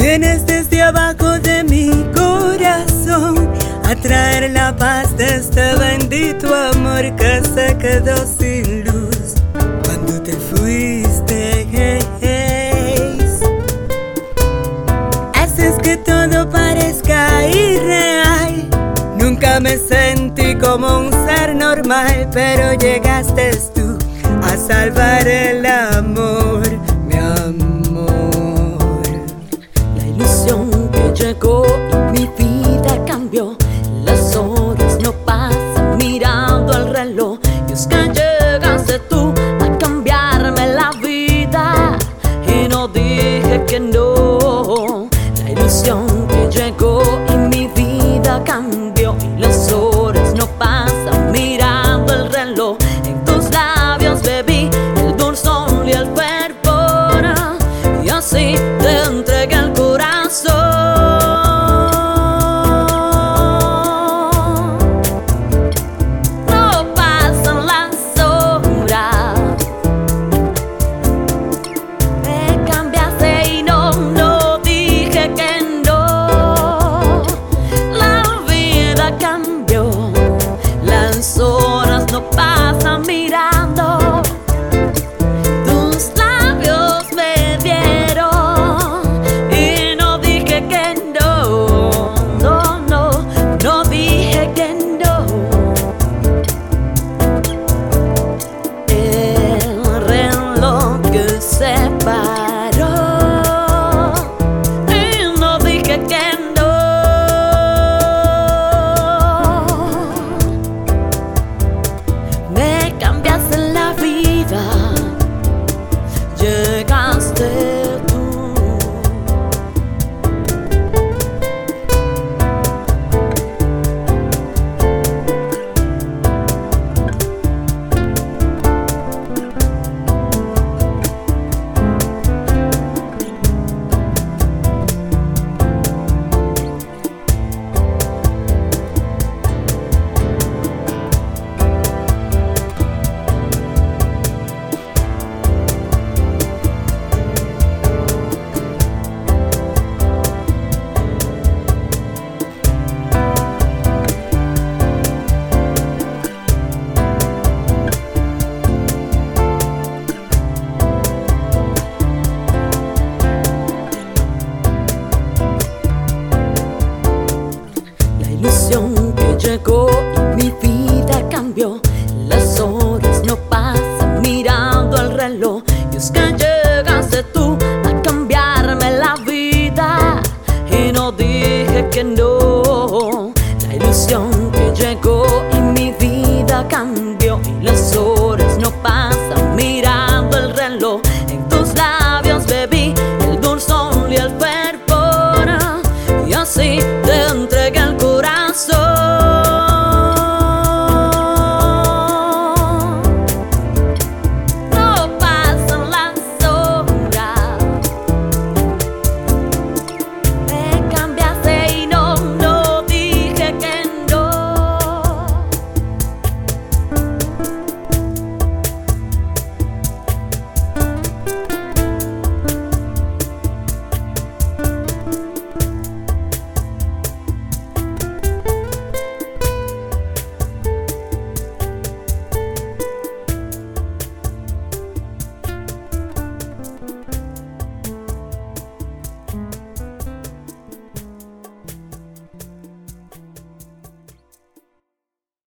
Vienes desde abajo de mi corazón a traer la paz de este bendito amor que se quedó sin luz cuando te fuiste. Haces que todo parezca irreal. Nunca me sentí como un ser normal, pero llegaste tú a salvar el amor, mi amor. La ilusión que llegó y mi vida cambió. Las horas no pasan mirando el reloj. Y es que llegaste tú a cambiarme la vida y no dije que no. La ilusión que llegó y mi vida cambió. Y las horas no pasan mirando el reloj. En tus labios bebí el dulzor y el fervor, y así te entregué el corazón. No pasan las horas, me cambiaste y no dije que no. La vida cambió, las horas no pasan mirando. Tus labios me dieron y no dije que no, no dije que no. El reloj que se paró y no dije que no. Me cambiaste la vida, llegaste tú. La ilusión que llegó y mi vida cambió. Las horas no pasan mirando el reloj. Y es que llegaste tú a cambiarme la vida y no dije que no.